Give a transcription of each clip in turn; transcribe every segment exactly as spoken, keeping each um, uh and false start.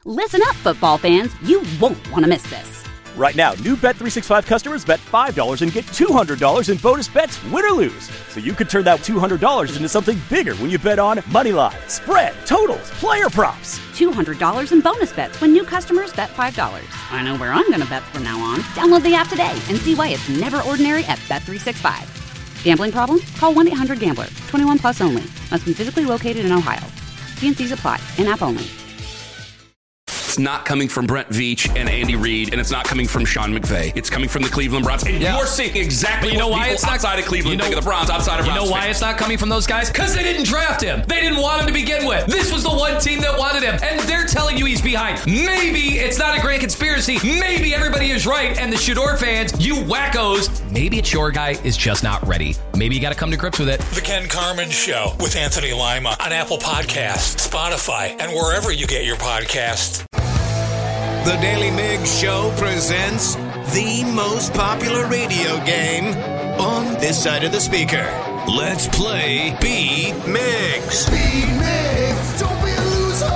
Listen up, football fans. You won't want to miss this. Right now, new Bet three sixty-five customers bet five dollars and get two hundred dollars in bonus bets, win or lose. So you could turn that two hundred dollars into something bigger when you bet on money line, spread, totals, player props. two hundred dollars in bonus bets when new customers bet five dollars. I know where I'm going to bet from now on. Download the app today and see why it's never ordinary at Bet three sixty-five. Gambling problem? Call one eight hundred gambler. twenty-one plus only. Must be physically located in Ohio. T and C's apply. In-app only. It's not coming from Brent Veach and Andy Reid, and it's not coming from Sean McVay. It's coming from the Cleveland Browns. And yeah. you're seeing exactly you know what why people it's not, outside of Cleveland you know, think of the Browns, outside of You Browns know why fans. it's not coming from those guys? Because they didn't draft him. They didn't want him to begin with. This was the one team that wanted him, and they're telling you he's behind. Maybe it's not a grand conspiracy. Maybe everybody is right, and the Shador fans, you wackos, maybe it's your guy is just not ready. Maybe you got to come to grips with it. The Ken Carman Show with Anthony Lima on Apple Podcasts, Spotify, and wherever you get your podcasts. The Daily Migs Show presents the most popular radio game on this side of the speaker. Let's play Beat Migs. Beat Migs, don't be a loser.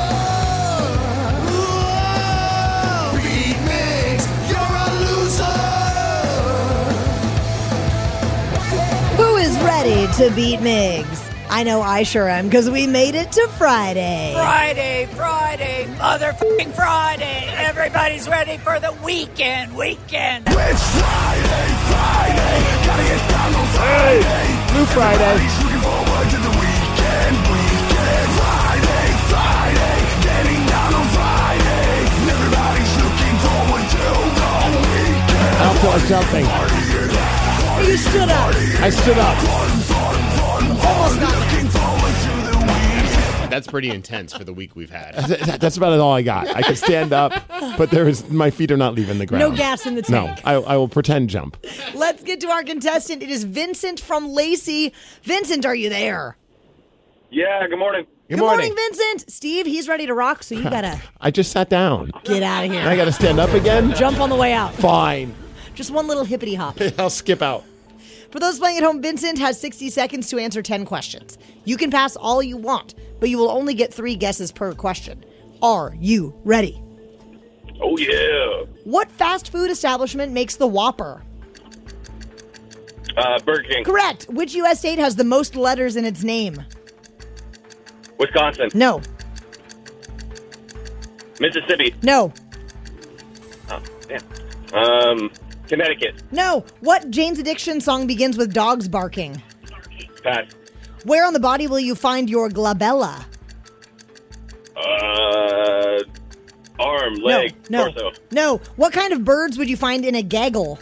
Whoa. Beat Migs, you're a loser. Who is ready to beat Migs? I know I sure am, because we made it to Friday. Friday, Friday, motherfucking Friday. Everybody's ready for the weekend, weekend. It's Friday, Friday. Gotta get down on Friday. Hey, Blue Friday. Everybody's looking forward to the weekend, weekend. Friday, Friday. Getting down on Friday. Everybody's looking forward to the weekend. I'll tell you something. You stood up. I stood up. Almost not. That's pretty intense for the week we've had. That's about all I got. I can stand up, but there is my feet are not leaving the ground. No gas in the tank. No, I, I will pretend jump. Let's get to our contestant. It is Vincent from Lacey. Vincent, are you there? Yeah, good morning. Good, good morning. morning, Vincent. Steve, he's ready to rock, so you gotta... I just sat down. Get out of here. And I gotta stand up again? Jump on the way out. Fine. Just one little hippity hop. I'll skip out. For those playing at home, Vincent has sixty seconds to answer ten questions. You can pass all you want, but you will only get three guesses per question. Are you ready? Oh, yeah. What fast food establishment makes the Whopper? Uh, Burger King. Correct. Which U S state has the most letters in its name? Wisconsin. No. Mississippi. No. Oh, damn. Um, Connecticut. No. What Jane's Addiction song begins with dogs barking? Pass. Where on the body will you find your glabella? Uh, arm, leg, no, no, torso. No. What kind of birds would you find in a gaggle?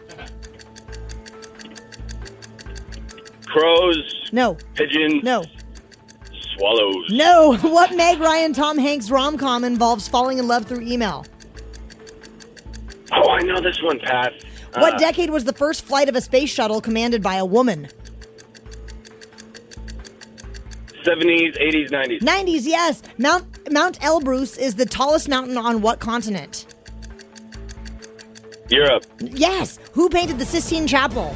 Crows. No. Pigeons. No. Swallows. No. What Meg Ryan Tom Hanks rom-com involves falling in love through email? Oh, I know this one, Pat. What uh, decade was the first flight of a space shuttle commanded by a woman? seventies, eighties, nineties. nineties, yes. Mount Mount Elbrus is the tallest mountain on what continent? Europe. Yes. Who painted the Sistine Chapel?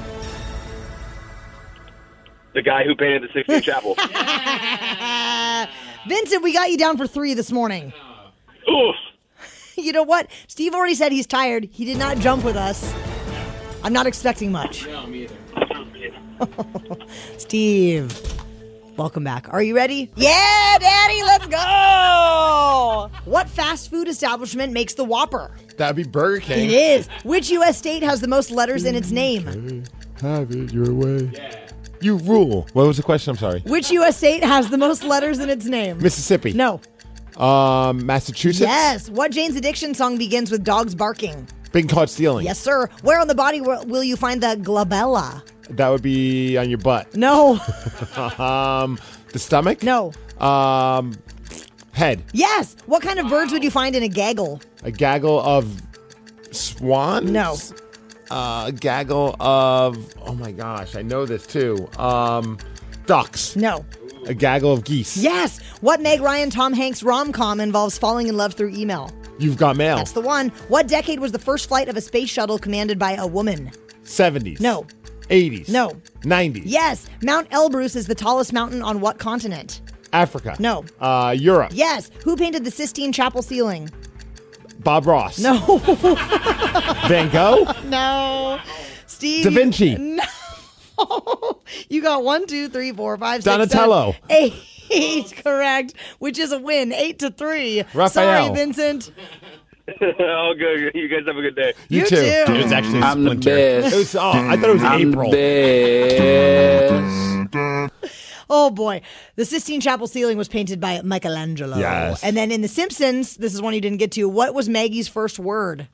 The guy who painted the Sistine Chapel. Vincent, we got you down for three this morning. Oof. You know what? Steve already said he's tired. He did not jump with us. I'm not expecting much. No, me either. Steve, welcome back. Are you ready? Yeah, Daddy, let's go! What fast food establishment makes the Whopper? That'd be Burger King. It is. Which U S state has the most letters in its name? Have it your way. Yeah. You rule. What was the question? I'm sorry. Which U S state has the most letters in its name? Mississippi. No. Um, Massachusetts? Yes. What Jane's Addiction song begins with dogs barking? Being caught stealing. Yes, sir. Where on the body will you find the glabella? That would be on your butt. No. um, the stomach? No. Um, head. Yes. What kind of birds would you find in a gaggle? A gaggle of swans? No. Uh, a gaggle of, oh my gosh, I know this too. Um, ducks. No. A gaggle of geese. Yes. What Meg Ryan Tom Hanks rom-com involves falling in love through email? You've Got Mail. That's the one. What decade was the first flight of a space shuttle commanded by a woman? seventies. No. eighties. No. nineties. Yes. Mount Elbrus is the tallest mountain on what continent? Africa. No. Uh, Europe. Yes. Who painted the Sistine Chapel ceiling? Bob Ross. No. Van Gogh? No. Steve. Da Vinci. No. You got one, two, three, four, five, six, Donatello. seven, eight. Correct, which is a win. Eight to three. Raphael. Sorry, Vincent. Oh, good. You guys have a good day. You, You too. too. It was actually a I'm the splinter. best. It was, oh, I thought it was I'm April. the best. Oh boy, the Sistine Chapel ceiling was painted by Michelangelo. Yes. And then in The Simpsons, this is one you didn't get to. What was Maggie's first word?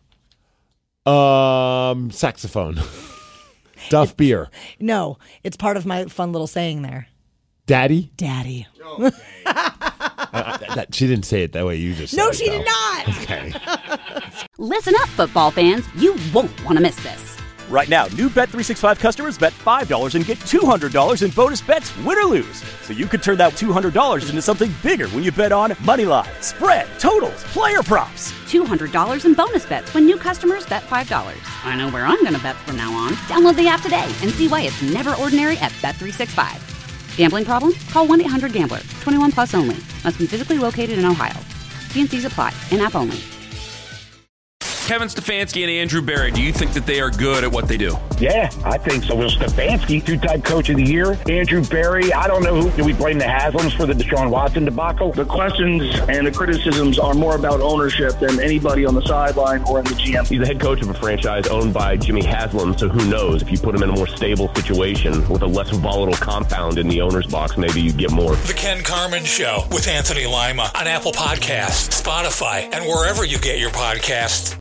Um, saxophone. Duff beer. No, it's part of my fun little saying there. Daddy? Daddy. Uh, that, she didn't say it that way. You just No, said she it, did though. not. Okay. Listen up, football fans. You won't want to miss this. Right now, new Bet three sixty-five customers bet five dollars and get two hundred dollars in bonus bets, win or lose. So you could turn that two hundred dollars into something bigger when you bet on money line, spread, totals, player props. two hundred dollars in bonus bets when new customers bet five dollars. I know where I'm going to bet from now on. Download the app today and see why it's never ordinary at Bet three sixty-five. Gambling problem? Call one eight hundred gambler. twenty-one plus only. Must be physically located in Ohio. T and C's apply. In-app only. Kevin Stefanski and Andrew Berry, do you think that they are good at what they do? Yeah, I think so. Well, Stefanski, two-time coach of the year. Andrew Berry, I don't know who. Do we blame the Haslams for the Deshaun Watson debacle? The questions and the criticisms are more about ownership than anybody on the sideline or in the G M. He's the head coach of a franchise owned by Jimmy Haslam, so who knows? If you put him in a more stable situation with a less volatile compound in the owner's box, maybe you'd get more. The Ken Carmen Show with Anthony Lima on Apple Podcasts, Spotify, and wherever you get your podcasts.